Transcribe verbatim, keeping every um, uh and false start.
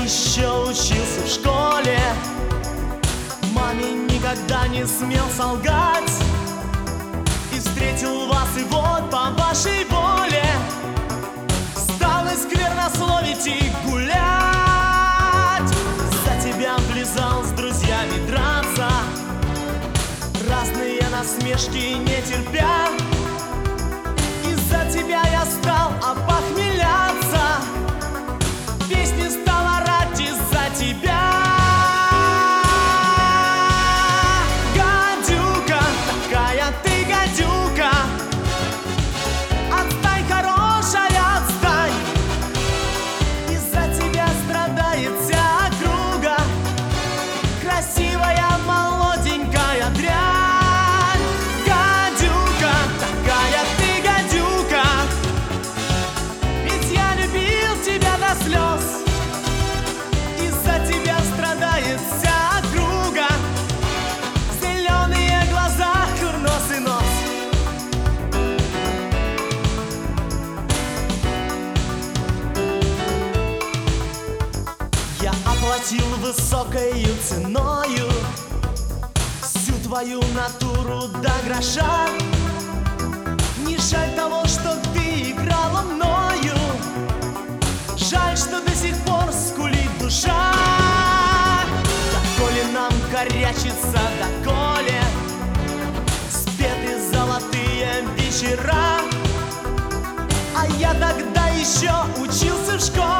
еще учился в школе, маме никогда не смел солгать. И встретил вас, и вот по вашей воле стал и сквернословить, и гулять. За тебя влезал с друзьями драться, разные насмешки не терпя. Из-за тебя я стал опохмеляться, песни стал орать из-за тебя. Гадюка, такая ты гадюка, отстань, хорошая, отстань. Из-за тебя страдает вся округа, красивая молоденькая дрянь. Гадюка, такая ты гадюка, ведь я любил тебя до слез. Из-за тебя страдает вся округа, зеленые глаза, курносый нос. Я оплатил высокою ценою всю твою натуру до гроша. Не жаль того, что ты играла мною, жаль, что до сих пор скулит душа. Доколе нам корячится, доколе спеты золотые вечера. А я тогда еще учился в школе.